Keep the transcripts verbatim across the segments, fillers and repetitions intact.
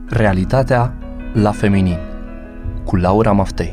Realitatea la feminin cu Laura Maftei.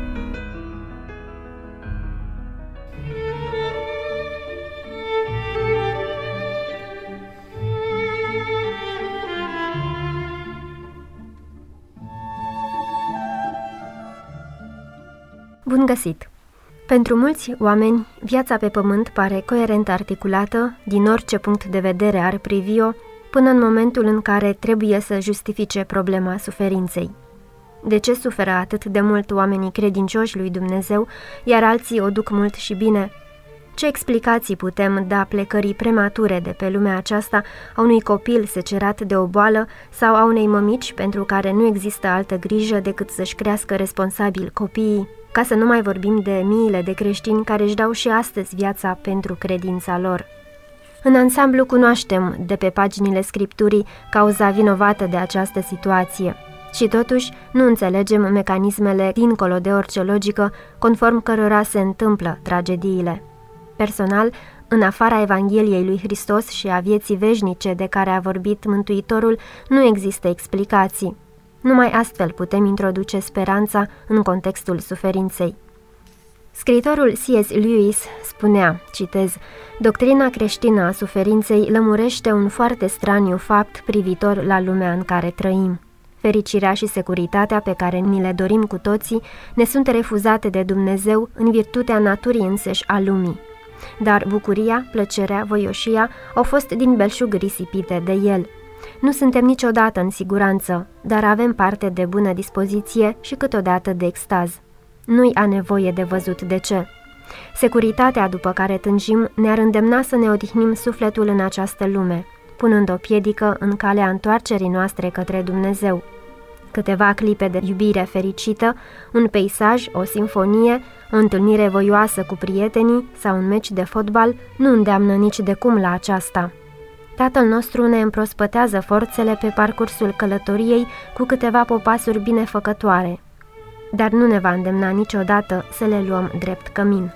Bun găsit! Pentru mulți oameni, viața pe pământ pare coerent articulată, din orice punct de vedere ar privi-o, până în momentul în care trebuie să justifice problema suferinței. De ce suferă atât de mult oamenii credincioși lui Dumnezeu, iar alții o duc mult și bine? Ce explicații putem da plecării premature de pe lumea aceasta a unui copil secerat de o boală sau a unei mămici pentru care nu există altă grijă decât să-și crească responsabil copiii, ca să nu mai vorbim de miile de creștini care își dau și astăzi viața pentru credința lor? În ansamblu cunoaștem de pe paginile Scripturii cauza vinovată de această situație și totuși nu înțelegem mecanismele dincolo de orice logică conform cărora se întâmplă tragediile. Personal, în afara Evangheliei lui Hristos și a vieții veșnice de care a vorbit Mântuitorul, nu există explicații. Numai astfel putem introduce speranța în contextul suferinței. Scriitorul C S Lewis spunea, citez, doctrina creștină a suferinței lămurește un foarte straniu fapt privitor la lumea în care trăim. Fericirea și securitatea pe care ni le dorim cu toții ne sunt refuzate de Dumnezeu în virtutea naturii înseși a lumii. Dar bucuria, plăcerea, voioșia au fost din belșug risipite de El. Nu suntem niciodată în siguranță, dar avem parte de bună dispoziție și câteodată de extaz. Nu-i a nevoie de văzut de ce. Securitatea după care tânjim ne-ar îndemna să ne odihnim sufletul în această lume, punând o piedică în calea întoarcerii noastre către Dumnezeu. Câteva clipe de iubire fericită, un peisaj, o simfonie, o întâlnire voioasă cu prietenii sau un meci de fotbal nu îndeamnă nici de cum la aceasta. Tatăl nostru ne împrospătează forțele pe parcursul călătoriei cu câteva popasuri binefăcătoare, dar nu ne va îndemna niciodată să le luăm drept cămin.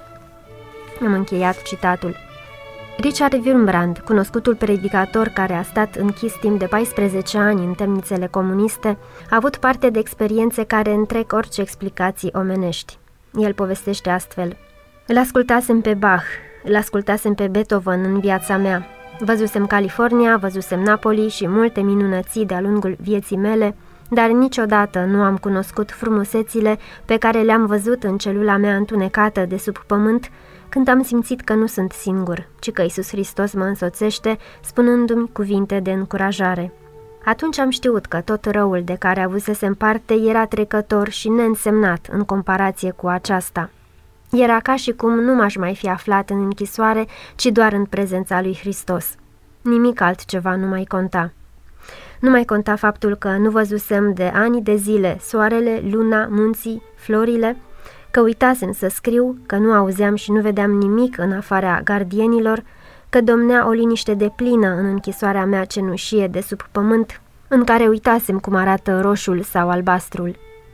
Am încheiat citatul. Richard Wurmbrand, cunoscutul predicator care a stat închis timp de paisprezece ani în temnițele comuniste, a avut parte de experiențe care întrec orice explicații omenești. El povestește astfel: îl ascultasem pe Bach, îl ascultasem pe Beethoven în viața mea. Văzusem California, văzusem Napoli și multe minunății de-a lungul vieții mele, dar niciodată nu am cunoscut frumusețile pe care le-am văzut în celula mea întunecată de sub pământ, când am simțit că nu sunt singur, ci că Iisus Hristos mă însoțește, spunându-mi cuvinte de încurajare. Atunci am știut că tot răul de care avusesem parte era trecător și neînsemnat în comparație cu aceasta. Era ca și cum nu m-aș mai fi aflat în închisoare, ci doar în prezența lui Hristos. Nimic altceva nu mai conta. Nu mai conta faptul că nu văzusem de ani de zile soarele, luna, munții, florile, că uitasem să scriu, că nu auzeam și nu vedeam nimic în afara gardienilor, că domnea o liniște deplină în închisoarea mea cenușie de sub pământ, în care uitasem cum arată roșul sau albastrul.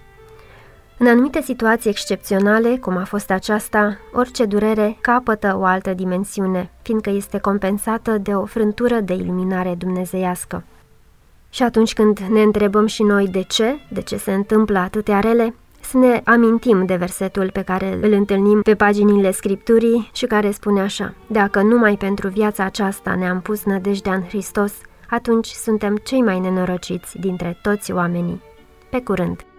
În anumite situații excepționale, cum a fost aceasta, orice durere capătă o altă dimensiune, fiindcă este compensată de o frântură de iluminare dumnezeiască. Și atunci când ne întrebăm și noi de ce, de ce se întâmplă atâtea rele, să ne amintim de versetul pe care îl întâlnim pe paginile Scripturii și care spune așa: dacă numai pentru viața aceasta ne-am pus nădejdea în Hristos, atunci suntem cei mai nenorociți dintre toți oamenii. Pe curând!